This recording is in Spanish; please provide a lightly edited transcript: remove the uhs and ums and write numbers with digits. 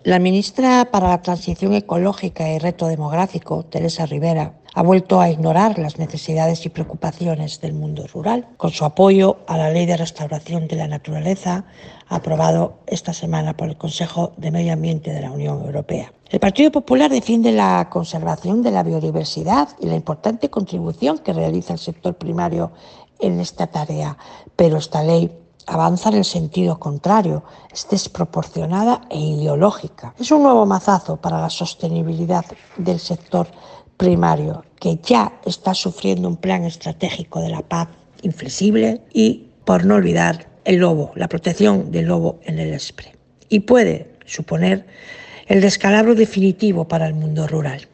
La ministra para la Transición Ecológica y Reto Demográfico, Teresa Rivera, ha vuelto a ignorar las necesidades y preocupaciones del mundo rural, con su apoyo a la Ley de Restauración de la Naturaleza, aprobado esta semana por el Consejo de Medio Ambiente de la Unión Europea. El Partido Popular defiende la conservación de la biodiversidad y la importante contribución que realiza el sector primario en esta tarea, pero esta ley avanza en el sentido contrario, es desproporcionada e ideológica. Es un nuevo mazazo para la sostenibilidad del sector primario, que ya está sufriendo un plan estratégico de la PAC inflexible y, por no olvidar, el lobo, la protección del lobo en el ESPRE. Y puede suponer el descalabro definitivo para el mundo rural.